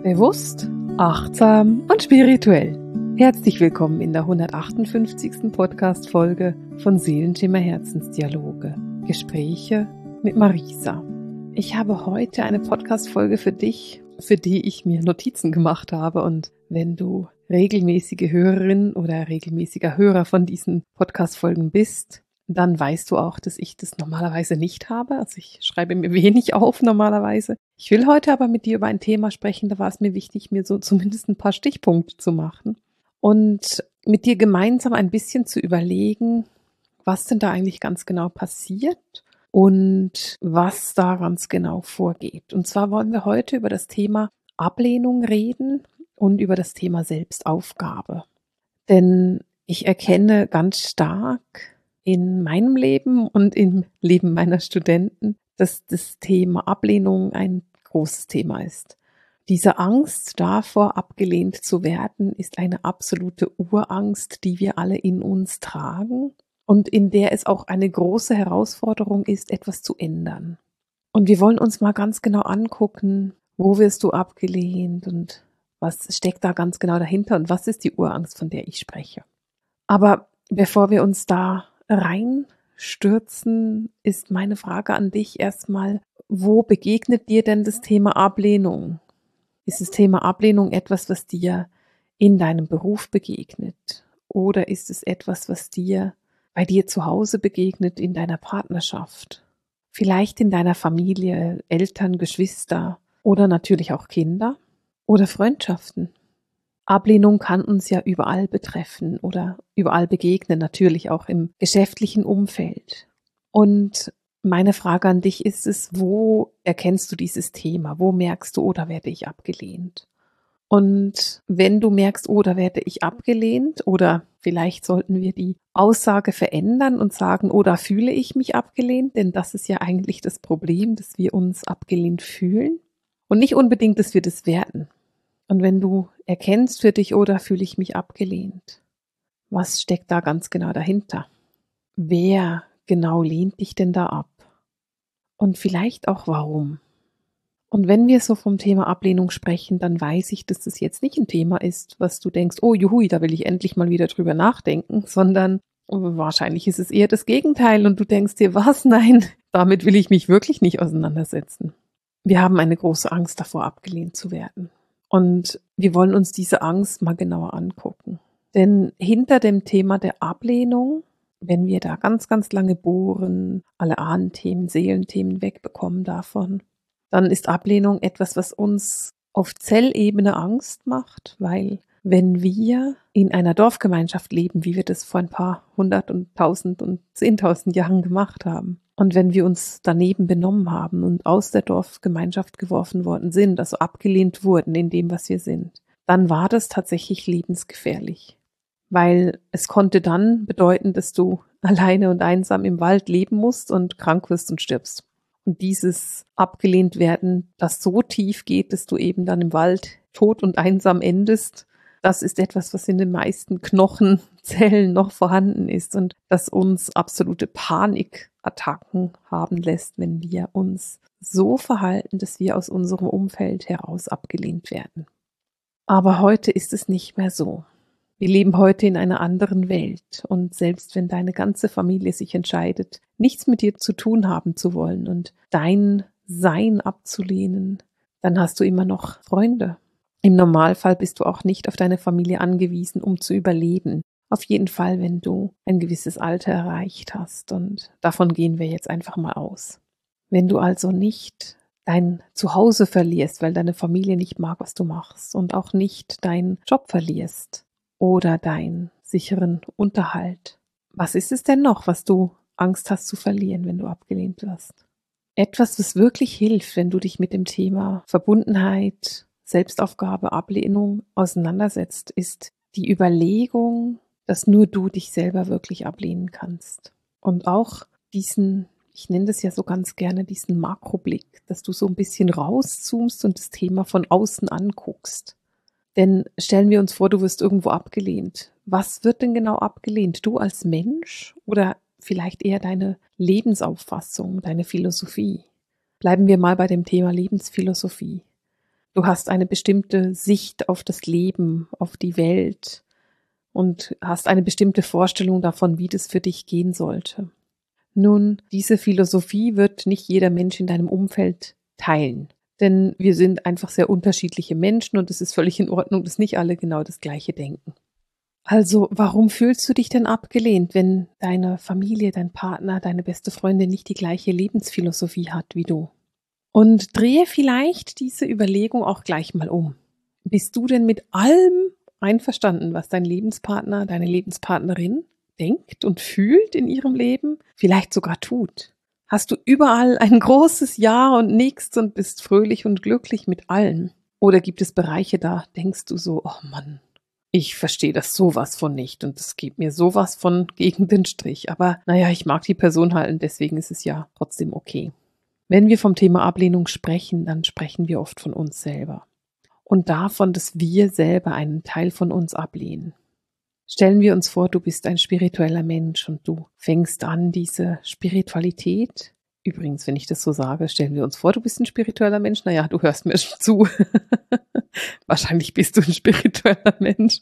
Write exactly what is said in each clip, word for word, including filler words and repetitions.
Bewusst, achtsam und spirituell. Herzlich willkommen in der hundertachtundfünfzigsten Podcast-Folge von Seelenschimmer Herzensdialoge. Gespräche mit Marisa. Ich habe heute eine Podcast-Folge für dich, für die ich mir Notizen gemacht habe. Und wenn du regelmäßige Hörerin oder regelmäßiger Hörer von diesen Podcast-Folgen bist, dann weißt du auch, dass ich das normalerweise nicht habe. Also ich schreibe mir wenig auf normalerweise. Ich will heute aber mit dir über ein Thema sprechen, da war es mir wichtig, mir so zumindest ein paar Stichpunkte zu machen und mit dir gemeinsam ein bisschen zu überlegen, was denn da eigentlich ganz genau passiert und was da ganz genau vorgeht. Und zwar wollen wir heute über das Thema Ablehnung reden und über das Thema Selbstaufgabe. Denn ich erkenne ganz stark in meinem Leben und im Leben meiner Studenten, dass das Thema Ablehnung ein großes Thema ist. Diese Angst davor, abgelehnt zu werden, ist eine absolute Urangst, die wir alle in uns tragen und in der es auch eine große Herausforderung ist, etwas zu ändern. Und wir wollen uns mal ganz genau angucken, wo wirst du abgelehnt und was steckt da ganz genau dahinter und was ist die Urangst, von der ich spreche. Aber bevor wir uns da reinstürzen, ist meine Frage an dich erstmal, wo begegnet dir denn das Thema Ablehnung? Ist das Thema Ablehnung etwas, was dir in deinem Beruf begegnet? Oder ist es etwas, was dir bei dir zu Hause begegnet, in deiner Partnerschaft? Vielleicht in deiner Familie, Eltern, Geschwister oder natürlich auch Kinder oder Freundschaften? Ablehnung kann uns ja überall betreffen oder überall begegnen, natürlich auch im geschäftlichen Umfeld. Und meine Frage an dich ist es, wo erkennst du dieses Thema? Wo merkst du, oh, da werde ich abgelehnt? Und wenn du merkst, oh, da werde ich abgelehnt, oder vielleicht sollten wir die Aussage verändern und sagen, oh, da fühle ich mich abgelehnt, denn das ist ja eigentlich das Problem, dass wir uns abgelehnt fühlen und nicht unbedingt, dass wir das werten. Und wenn du erkennst für dich, oh, da fühle ich mich abgelehnt, was steckt da ganz genau dahinter? Wer genau lehnt dich denn da ab? Und vielleicht auch warum? Und wenn wir so vom Thema Ablehnung sprechen, dann weiß ich, dass das jetzt nicht ein Thema ist, was du denkst, oh juhui, da will ich endlich mal wieder drüber nachdenken, sondern wahrscheinlich ist es eher das Gegenteil und du denkst dir, was? Nein, damit will ich mich wirklich nicht auseinandersetzen. Wir haben eine große Angst davor, abgelehnt zu werden. Und wir wollen uns diese Angst mal genauer angucken. Denn hinter dem Thema der Ablehnung, wenn wir da ganz, ganz lange bohren, alle Ahnenthemen, Seelenthemen wegbekommen davon, dann ist Ablehnung etwas, was uns auf Zellebene Angst macht, weil wenn wir in einer Dorfgemeinschaft leben, wie wir das vor ein paar hundert und tausend und zehntausend Jahren gemacht haben, und wenn wir uns daneben benommen haben und aus der Dorfgemeinschaft geworfen worden sind, also abgelehnt wurden in dem, was wir sind, dann war das tatsächlich lebensgefährlich. Weil es konnte dann bedeuten, dass du alleine und einsam im Wald leben musst und krank wirst und stirbst. Und dieses abgelehnt werden, das so tief geht, dass du eben dann im Wald tot und einsam endest, das ist etwas, was in den meisten Knochenzellen noch vorhanden ist und das uns absolute Panikattacken haben lässt, wenn wir uns so verhalten, dass wir aus unserem Umfeld heraus abgelehnt werden. Aber heute ist es nicht mehr so. Wir leben heute in einer anderen Welt und selbst wenn deine ganze Familie sich entscheidet, nichts mit dir zu tun haben zu wollen und dein Sein abzulehnen, dann hast du immer noch Freunde. Im Normalfall bist du auch nicht auf deine Familie angewiesen, um zu überleben. Auf jeden Fall, wenn du ein gewisses Alter erreicht hast. Und davon gehen wir jetzt einfach mal aus. Wenn du also nicht dein Zuhause verlierst, weil deine Familie nicht mag, was du machst, und auch nicht deinen Job verlierst oder deinen sicheren Unterhalt, was ist es denn noch, was du Angst hast zu verlieren, wenn du abgelehnt wirst? Etwas, was wirklich hilft, wenn du dich mit dem Thema Verbundenheit, Selbstaufgabe, Ablehnung auseinandersetzt, ist die Überlegung, dass nur du dich selber wirklich ablehnen kannst. Und auch diesen, ich nenne das ja so ganz gerne, diesen Makroblick, dass du so ein bisschen rauszoomst und das Thema von außen anguckst. Denn stellen wir uns vor, du wirst irgendwo abgelehnt. Was wird denn genau abgelehnt? Du als Mensch oder vielleicht eher deine Lebensauffassung, deine Philosophie? Bleiben wir mal bei dem Thema Lebensphilosophie. Du hast eine bestimmte Sicht auf das Leben, auf die Welt und hast eine bestimmte Vorstellung davon, wie das für dich gehen sollte. Nun, diese Philosophie wird nicht jeder Mensch in deinem Umfeld teilen, denn wir sind einfach sehr unterschiedliche Menschen und es ist völlig in Ordnung, dass nicht alle genau das Gleiche denken. Also, warum fühlst du dich denn abgelehnt, wenn deine Familie, dein Partner, deine beste Freundin nicht die gleiche Lebensphilosophie hat wie du? Und drehe vielleicht diese Überlegung auch gleich mal um. Bist du denn mit allem einverstanden, was dein Lebenspartner, deine Lebenspartnerin denkt und fühlt in ihrem Leben, vielleicht sogar tut? Hast du überall ein großes Ja und Nichts und bist fröhlich und glücklich mit allem? Oder gibt es Bereiche, da denkst du so, oh Mann, ich verstehe das sowas von nicht und es geht mir sowas von gegen den Strich. Aber naja, ich mag die Person halt und deswegen ist es ja trotzdem okay. Wenn wir vom Thema Ablehnung sprechen, dann sprechen wir oft von uns selber. Und davon, dass wir selber einen Teil von uns ablehnen. Stellen wir uns vor, du bist ein spiritueller Mensch und du fängst an, diese Spiritualität. Übrigens, wenn ich das so sage, stellen wir uns vor, du bist ein spiritueller Mensch. Naja, du hörst mir schon zu. Wahrscheinlich bist du ein spiritueller Mensch.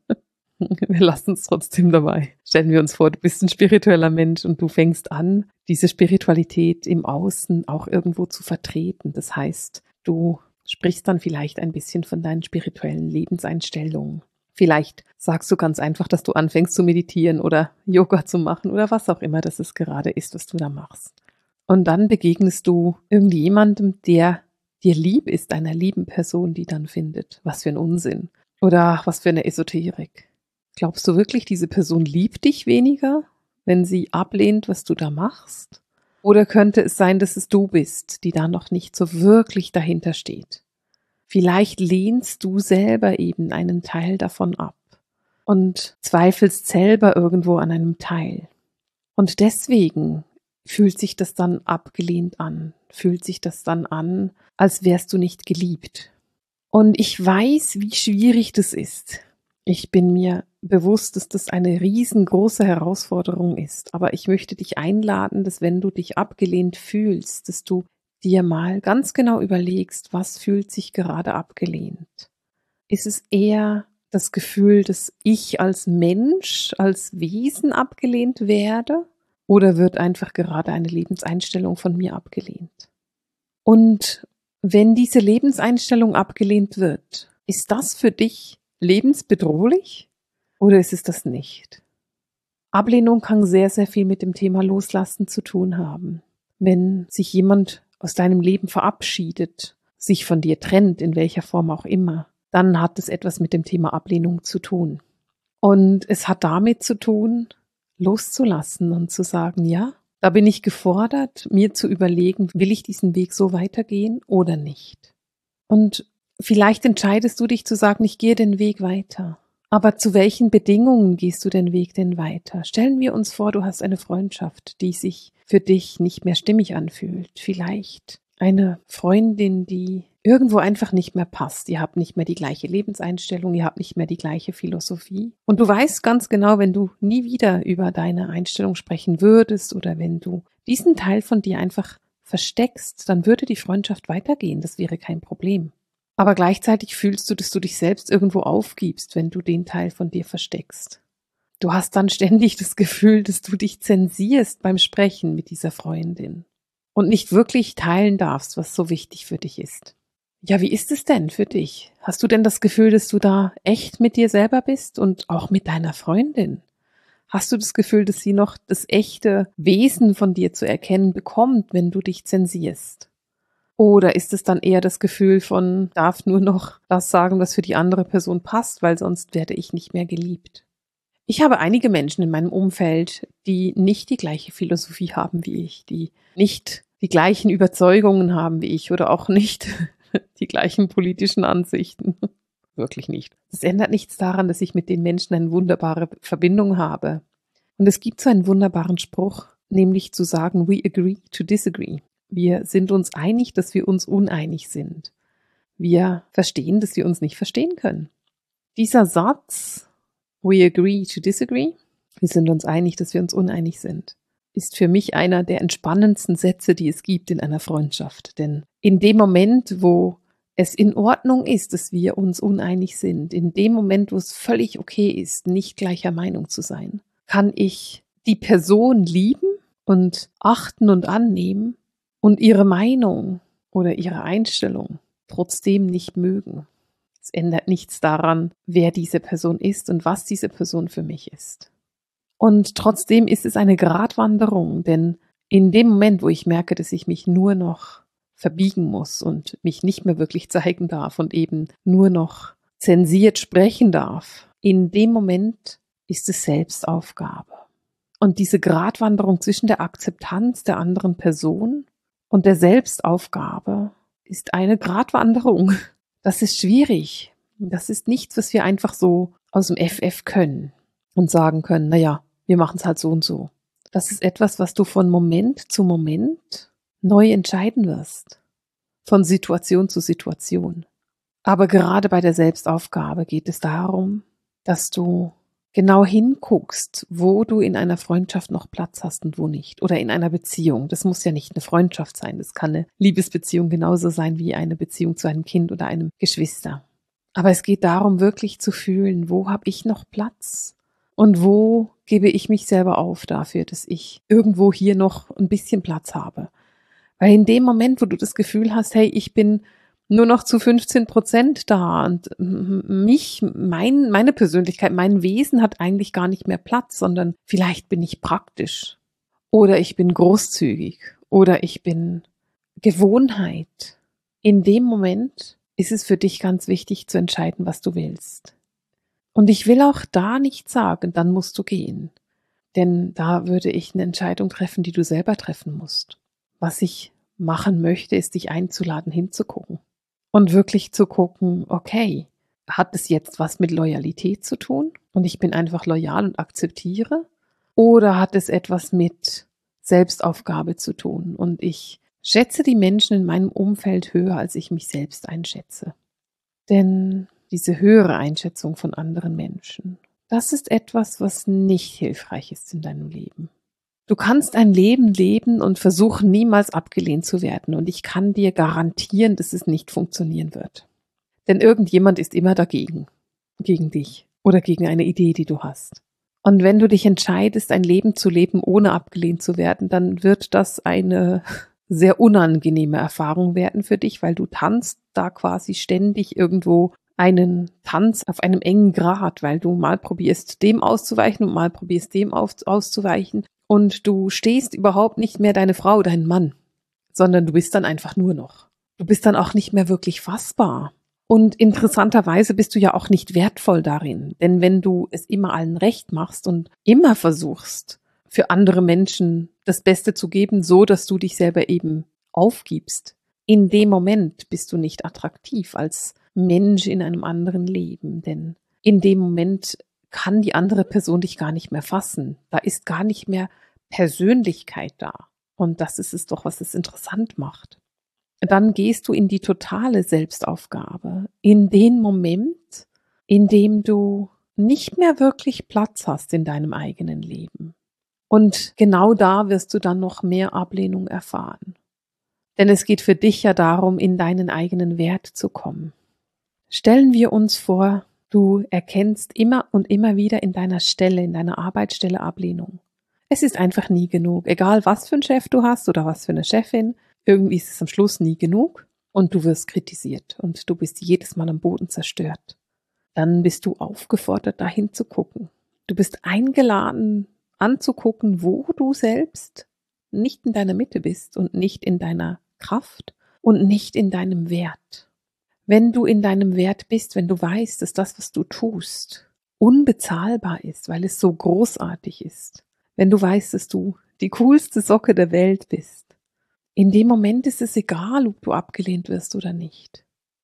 Wir lassen es trotzdem dabei. Stellen wir uns vor, du bist ein spiritueller Mensch und du fängst an, diese Spiritualität im Außen auch irgendwo zu vertreten. Das heißt, du sprichst dann vielleicht ein bisschen von deinen spirituellen Lebenseinstellungen. Vielleicht sagst du ganz einfach, dass du anfängst zu meditieren oder Yoga zu machen oder was auch immer das es gerade ist, was du da machst. Und dann begegnest du irgendjemandem, der dir lieb ist, einer lieben Person, die dann findet, was für ein Unsinn oder was für eine Esoterik. Glaubst du wirklich, diese Person liebt dich weniger, wenn sie ablehnt, was du da machst? Oder könnte es sein, dass es du bist, die da noch nicht so wirklich dahinter steht? Vielleicht lehnst du selber eben einen Teil davon ab und zweifelst selber irgendwo an einem Teil. Und deswegen fühlt sich das dann abgelehnt an, fühlt sich das dann an, als wärst du nicht geliebt. Und ich weiß, wie schwierig das ist. Ich bin mir bewusst, dass das eine riesengroße Herausforderung ist. Aber ich möchte dich einladen, dass wenn du dich abgelehnt fühlst, dass du dir mal ganz genau überlegst, was fühlt sich gerade abgelehnt. Ist es eher das Gefühl, dass ich als Mensch, als Wesen abgelehnt werde? Oder wird einfach gerade eine Lebenseinstellung von mir abgelehnt? Und wenn diese Lebenseinstellung abgelehnt wird, ist das für dich lebensbedrohlich oder ist es das nicht? Ablehnung kann sehr, sehr viel mit dem Thema Loslassen zu tun haben. Wenn sich jemand aus deinem Leben verabschiedet, sich von dir trennt, in welcher Form auch immer, dann hat es etwas mit dem Thema Ablehnung zu tun. Und es hat damit zu tun, loszulassen und zu sagen, ja, da bin ich gefordert, mir zu überlegen, will ich diesen Weg so weitergehen oder nicht? Und vielleicht entscheidest du dich zu sagen, ich gehe den Weg weiter. Aber zu welchen Bedingungen gehst du den Weg denn weiter? Stellen wir uns vor, du hast eine Freundschaft, die sich für dich nicht mehr stimmig anfühlt. Vielleicht eine Freundin, die irgendwo einfach nicht mehr passt. Ihr habt nicht mehr die gleiche Lebenseinstellung, ihr habt nicht mehr die gleiche Philosophie. Und du weißt ganz genau, wenn du nie wieder über deine Einstellung sprechen würdest oder wenn du diesen Teil von dir einfach versteckst, dann würde die Freundschaft weitergehen. Das wäre kein Problem. Aber gleichzeitig fühlst du, dass du dich selbst irgendwo aufgibst, wenn du den Teil von dir versteckst. Du hast dann ständig das Gefühl, dass du dich zensierst beim Sprechen mit dieser Freundin und nicht wirklich teilen darfst, was so wichtig für dich ist. Ja, wie ist es denn für dich? Hast du denn das Gefühl, dass du da echt mit dir selber bist und auch mit deiner Freundin? Hast du das Gefühl, dass sie noch das echte Wesen von dir zu erkennen bekommt, wenn du dich zensierst? Oder ist es dann eher das Gefühl von, darf nur noch das sagen, was für die andere Person passt, weil sonst werde ich nicht mehr geliebt? Ich habe einige Menschen in meinem Umfeld, die nicht die gleiche Philosophie haben wie ich, die nicht die gleichen Überzeugungen haben wie ich oder auch nicht die gleichen politischen Ansichten. Wirklich nicht. Das ändert nichts daran, dass ich mit den Menschen eine wunderbare Verbindung habe. Und es gibt so einen wunderbaren Spruch, nämlich zu sagen, we agree to disagree. Wir sind uns einig, dass wir uns uneinig sind. Wir verstehen, dass wir uns nicht verstehen können. Dieser Satz, we agree to disagree, wir sind uns einig, dass wir uns uneinig sind, ist für mich einer der entspannendsten Sätze, die es gibt in einer Freundschaft. Denn in dem Moment, wo es in Ordnung ist, dass wir uns uneinig sind, in dem Moment, wo es völlig okay ist, nicht gleicher Meinung zu sein, kann ich die Person lieben und achten und annehmen und ihre Meinung oder ihre Einstellung trotzdem nicht mögen. Es ändert nichts daran, wer diese Person ist und was diese Person für mich ist. Und trotzdem ist es eine Gratwanderung, denn in dem Moment, wo ich merke, dass ich mich nur noch verbiegen muss und mich nicht mehr wirklich zeigen darf und eben nur noch zensiert sprechen darf, in dem Moment ist es Selbstaufgabe. Und diese Gratwanderung zwischen der Akzeptanz der anderen Person und der Selbstaufgabe ist eine Gratwanderung. Das ist schwierig. Das ist nichts, was wir einfach so aus dem F F können und sagen können, naja, wir machen es halt so und so. Das ist etwas, was du von Moment zu Moment neu entscheiden wirst. Von Situation zu Situation. Aber gerade bei der Selbstaufgabe geht es darum, dass du genau hinguckst, wo du in einer Freundschaft noch Platz hast und wo nicht. Oder in einer Beziehung. Das muss ja nicht eine Freundschaft sein. Das kann eine Liebesbeziehung genauso sein wie eine Beziehung zu einem Kind oder einem Geschwister. Aber es geht darum, wirklich zu fühlen, wo habe ich noch Platz? Und wo gebe ich mich selber auf dafür, dass ich irgendwo hier noch ein bisschen Platz habe? Weil in dem Moment, wo du das Gefühl hast, hey, ich bin nur noch zu fünfzehn Prozent da und mich, mein, meine Persönlichkeit, mein Wesen hat eigentlich gar nicht mehr Platz, sondern vielleicht bin ich praktisch oder ich bin großzügig oder ich bin Gewohnheit. In dem Moment ist es für dich ganz wichtig zu entscheiden, was du willst. Und ich will auch da nicht sagen, dann musst du gehen. Denn da würde ich eine Entscheidung treffen, die du selber treffen musst. Was ich machen möchte, ist dich einzuladen, hinzugucken. Und wirklich zu gucken, okay, hat es jetzt was mit Loyalität zu tun? Und ich bin einfach loyal und akzeptiere? Oder hat es etwas mit Selbstaufgabe zu tun? Und ich schätze die Menschen in meinem Umfeld höher, als ich mich selbst einschätze. Denn diese höhere Einschätzung von anderen Menschen, das ist etwas, was nicht hilfreich ist in deinem Leben. Du kannst ein Leben leben und versuchen, niemals abgelehnt zu werden. Und ich kann dir garantieren, dass es nicht funktionieren wird. Denn irgendjemand ist immer dagegen, gegen dich oder gegen eine Idee, die du hast. Und wenn du dich entscheidest, ein Leben zu leben, ohne abgelehnt zu werden, dann wird das eine sehr unangenehme Erfahrung werden für dich, weil du tanzt da quasi ständig irgendwo einen Tanz auf einem engen Grat, weil du mal probierst, dem auszuweichen und mal probierst, dem auszuweichen. Und du stehst überhaupt nicht mehr deine Frau, deinen Mann, sondern du bist dann einfach nur noch. Du bist dann auch nicht mehr wirklich fassbar. Und interessanterweise bist du ja auch nicht wertvoll darin. Denn wenn du es immer allen recht machst und immer versuchst, für andere Menschen das Beste zu geben, so dass du dich selber eben aufgibst, in dem Moment bist du nicht attraktiv als Mensch in einem anderen Leben. Denn in dem Moment kann die andere Person dich gar nicht mehr fassen. Da ist gar nicht mehr Persönlichkeit da. Und das ist es doch, was es interessant macht. Dann gehst du in die totale Selbstaufgabe, in den Moment, in dem du nicht mehr wirklich Platz hast in deinem eigenen Leben. Und genau da wirst du dann noch mehr Ablehnung erfahren. Denn es geht für dich ja darum, in deinen eigenen Wert zu kommen. Stellen wir uns vor, du erkennst immer und immer wieder in deiner Stelle, in deiner Arbeitsstelle Ablehnung. Es ist einfach nie genug. Egal, was für einen Chef du hast oder was für eine Chefin, irgendwie ist es am Schluss nie genug und du wirst kritisiert und du bist jedes Mal am Boden zerstört. Dann bist du aufgefordert, dahin zu gucken. Du bist eingeladen, anzugucken, wo du selbst nicht in deiner Mitte bist und nicht in deiner Kraft und nicht in deinem Wert. Wenn du in deinem Wert bist, wenn du weißt, dass das, was du tust, unbezahlbar ist, weil es so großartig ist, wenn du weißt, dass du die coolste Socke der Welt bist, in dem Moment ist es egal, ob du abgelehnt wirst oder nicht.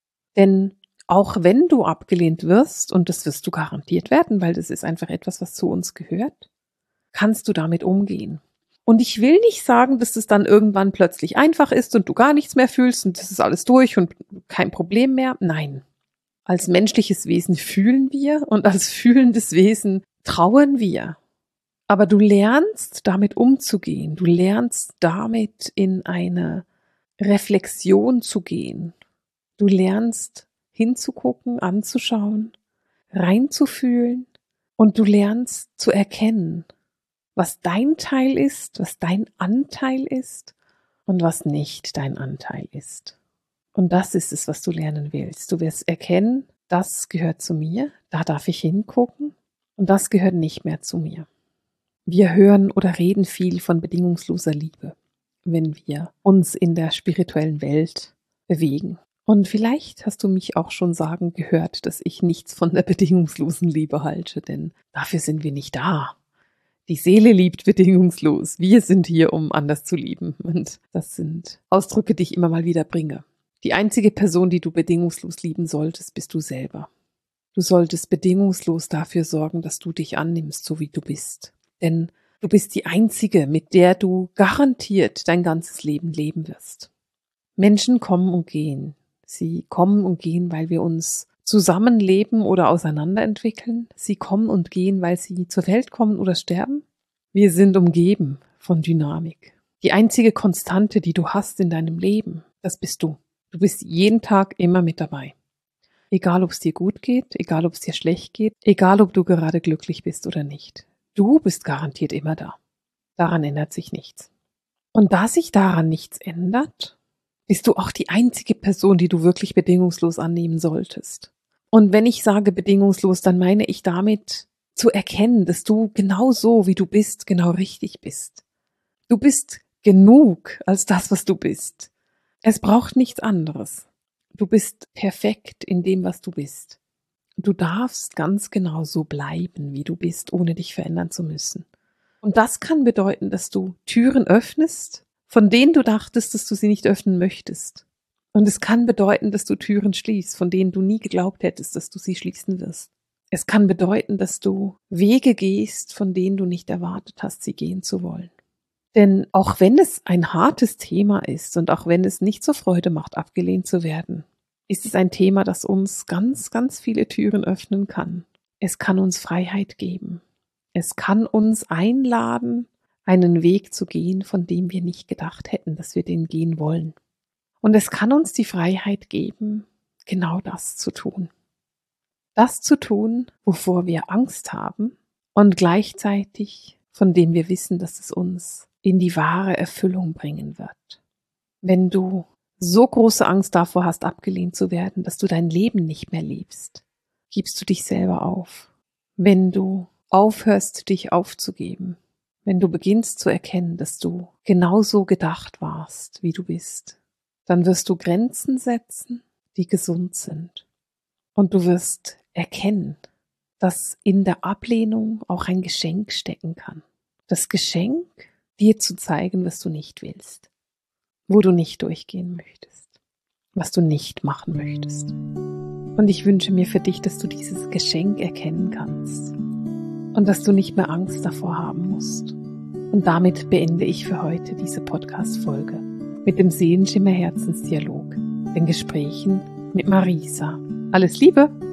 Denn auch wenn du abgelehnt wirst, und das wirst du garantiert werden, weil das ist einfach etwas, was zu uns gehört, kannst du damit umgehen. Und ich will nicht sagen, dass es dann irgendwann plötzlich einfach ist und du gar nichts mehr fühlst und das ist alles durch und kein Problem mehr. Nein. Als menschliches Wesen fühlen wir und als fühlendes Wesen trauern wir. Aber du lernst damit umzugehen. Du lernst damit in eine Reflexion zu gehen. Du lernst hinzugucken, anzuschauen, reinzufühlen und du lernst zu erkennen, was dein Teil ist, was dein Anteil ist und was nicht dein Anteil ist. Und das ist es, was du lernen willst. Du wirst erkennen, das gehört zu mir, da darf ich hingucken und das gehört nicht mehr zu mir. Wir hören oder reden viel von bedingungsloser Liebe, wenn wir uns in der spirituellen Welt bewegen. Und vielleicht hast du mich auch schon sagen gehört, dass ich nichts von der bedingungslosen Liebe halte, denn dafür sind wir nicht da. Die Seele liebt bedingungslos. Wir sind hier, um anders zu lieben. Und das sind Ausdrücke, die ich immer mal wieder bringe. Die einzige Person, die du bedingungslos lieben solltest, bist du selber. Du solltest bedingungslos dafür sorgen, dass du dich annimmst, so wie du bist. Denn du bist die Einzige, mit der du garantiert dein ganzes Leben leben wirst. Menschen kommen und gehen. Sie kommen und gehen, weil wir uns zusammenleben oder auseinanderentwickeln. Sie kommen und gehen, weil sie zur Welt kommen oder sterben. Wir sind umgeben von Dynamik. Die einzige Konstante, die du hast in deinem Leben, das bist du. Du bist jeden Tag immer mit dabei. Egal, ob es dir gut geht, egal, ob es dir schlecht geht, egal, ob du gerade glücklich bist oder nicht. Du bist garantiert immer da. Daran ändert sich nichts. Und da sich daran nichts ändert, bist du auch die einzige Person, die du wirklich bedingungslos annehmen solltest. Und wenn ich sage bedingungslos, dann meine ich damit zu erkennen, dass du genau so, wie du bist, genau richtig bist. Du bist genug als das, was du bist. Es braucht nichts anderes. Du bist perfekt in dem, was du bist. Du darfst ganz genau so bleiben, wie du bist, ohne dich verändern zu müssen. Und das kann bedeuten, dass du Türen öffnest, von denen du dachtest, dass du sie nicht öffnen möchtest. Und es kann bedeuten, dass du Türen schließt, von denen du nie geglaubt hättest, dass du sie schließen wirst. Es kann bedeuten, dass du Wege gehst, von denen du nicht erwartet hast, sie gehen zu wollen. Denn auch wenn es ein hartes Thema ist und auch wenn es nicht so Freude macht, abgelehnt zu werden, ist es ein Thema, das uns ganz, ganz viele Türen öffnen kann. Es kann uns Freiheit geben. Es kann uns einladen, einen Weg zu gehen, von dem wir nicht gedacht hätten, dass wir den gehen wollen. Und es kann uns die Freiheit geben, genau das zu tun. Das zu tun, wovor wir Angst haben und gleichzeitig von dem wir wissen, dass es uns in die wahre Erfüllung bringen wird. Wenn du so große Angst davor hast, abgelehnt zu werden, dass du dein Leben nicht mehr lebst, gibst du dich selber auf. Wenn du aufhörst, dich aufzugeben, wenn du beginnst zu erkennen, dass du genauso gedacht warst, wie du bist, dann wirst du Grenzen setzen, die gesund sind. Und du wirst erkennen, dass in der Ablehnung auch ein Geschenk stecken kann. Das Geschenk, dir zu zeigen, was du nicht willst, wo du nicht durchgehen möchtest, was du nicht machen möchtest. Und ich wünsche mir für dich, dass du dieses Geschenk erkennen kannst und dass du nicht mehr Angst davor haben musst. Und damit beende ich für heute diese Podcast-Folge mit dem Seelenschimmer Herzensdialog, den Gesprächen mit Marisa. Alles Liebe!